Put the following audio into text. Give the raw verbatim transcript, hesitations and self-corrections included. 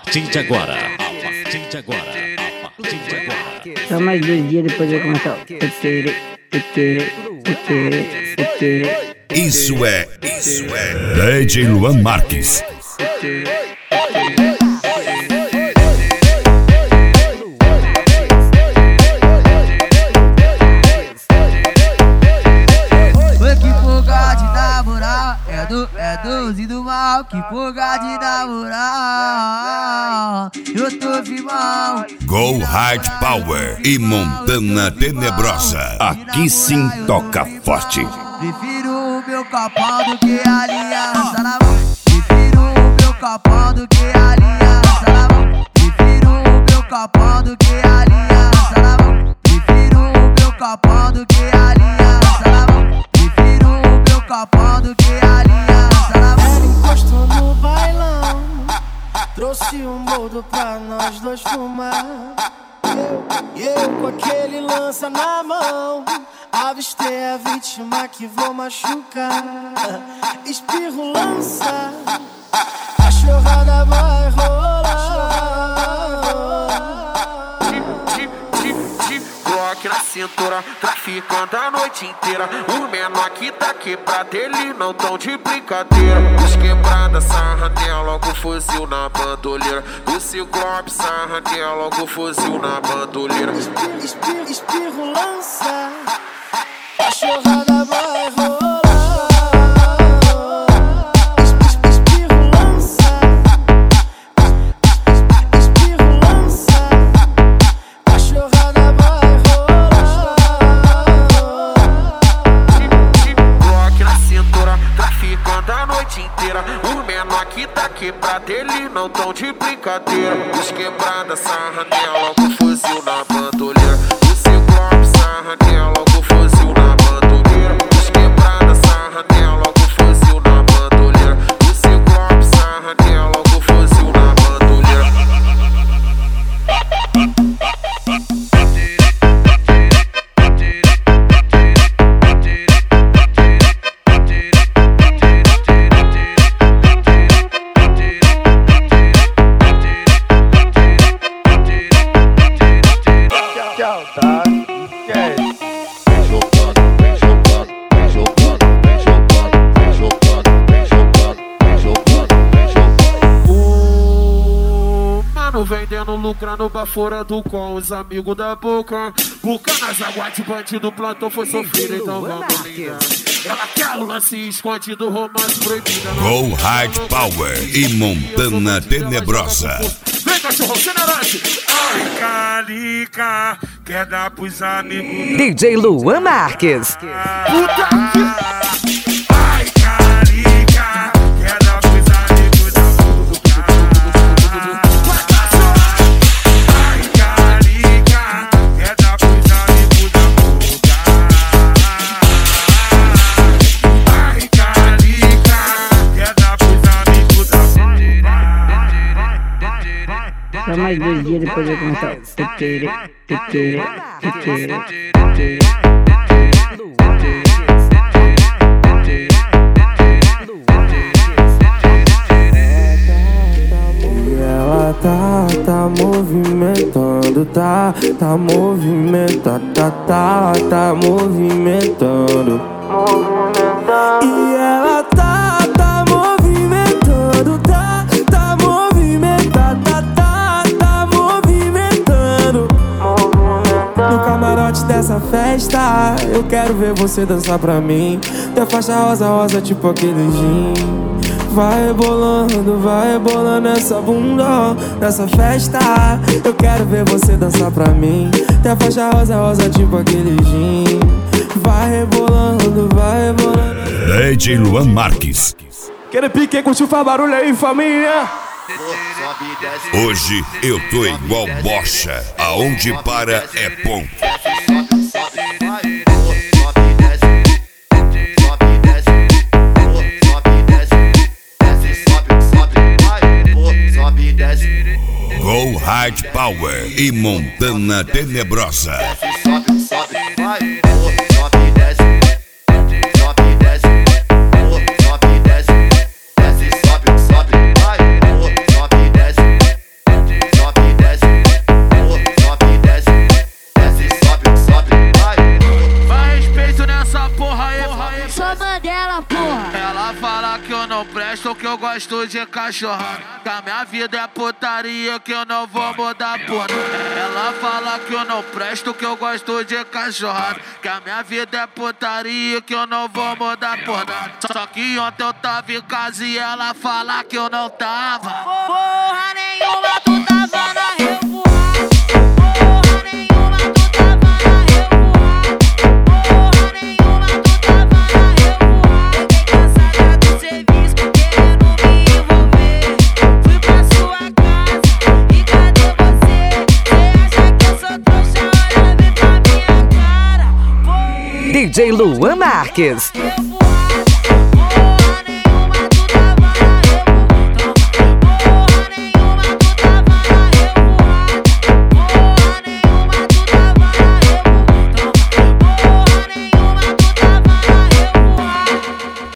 partir de agora, a partir de agora, a partir de agora. Só mais dois dias depois eu começar. Isso é, isso é D J Luan Marques. É doze do mal, que porra de namorar. Eu tô firmão. Go Hard Power e Montana Tenebrosa. Aqui sim toca forte. Prefiro o meu capão do que a aliança na mão. Prefiro o meu capão do que a aliança na mão. Prefiro o meu capão do que a aliança na mão. Prefiro o meu capão do que a aliança na mão. Prefiro o meu capão do que a aliança. Encostou no bailão, trouxe um boldo pra nós dois fumar. Eu, eu com aquele lança na mão, avistei a vítima que vou machucar. Espirro lança, a chorrada vai rolar. Glock na cintura, traficando a noite inteira. O menor que tá quebrado, ele não tão de brincadeira. Os quebrada, sarra nela, com fuzil na bandoleira. O Ciclope, sarra nela, com fuzil na bandoleira. Espirro, espirro, espirro lança, a chorrada vai rolar. O menor que tá quebrado, ele não tão de brincadeira. Os quebrada, sarra nela, com fuzil na bandoleira. O Ciclope, sarra nela, com fuzil na bandoleira. Os quebrada, sarra nela, com fuzil na bandoleira. O Ciclope, sarra nela, com fuzil na bandoleira. Vendendo, lucrando, baforando com os amigos da boca. Boca nas águas de bandido, plantou foi sofrido, então vamos ligar. Ela quer o lance escondido, romance proibido. Go Hard Power e Montana Tenebrosa. Vem, cachorro, generante. Ai, calica, quer dar pros amigos. D J Luan Marques. Puta que... Ai, calica, quer dar pros amigos da boca. Só mais dois dias depois eu começar. Ela tá, tá movimentando, tá, tá movimentando, tá, tá, tá movimentando. E ela tá, tá movimentando, tá, tá movimentando, tá, tá, tá movimentando. No camarote dessa festa, eu quero ver você dançar pra mim. Tem faixa rosa, rosa, tipo aquele gin. Vai rebolando, vai rebolando essa bunda nessa festa. Eu quero ver você dançar pra mim. Tem a faixa rosa, rosa, tipo aquele gin. Vai rebolando, vai rebolando. D J Luan Marques. Aquele pique, curtiu, faz barulho aí, família. Hoje eu tô igual bocha. Aonde para é ponto. Go Hard Power e Montana Tenebrosa. Sobe, sobe, vai. Sobe, desce, desce, sobe, sobe, vai. Sobe, desce, Sou Mandela, porra. Ela fala que eu não presto, que eu gosto de cachorrada, que a minha vida é putaria, que eu não vou mudar porra. Ela fala que eu não presto, que eu gosto de cachorrada, que a minha vida é putaria, que eu não vou mudar porra. Só que ontem eu tava em casa e ela fala que eu não tava. Porra nenhuma, tu tava na revoada. Porra nenhuma, tu tava na revoada. Porra nenhuma, tu tava na revoada. Fiquei cansada do serviço, querendo me envolver. Fui pra sua casa e cadê você? Cê acha que eu sou trouxa? Olha bem pra minha cara. Porra, D J Luan Marques. revoada.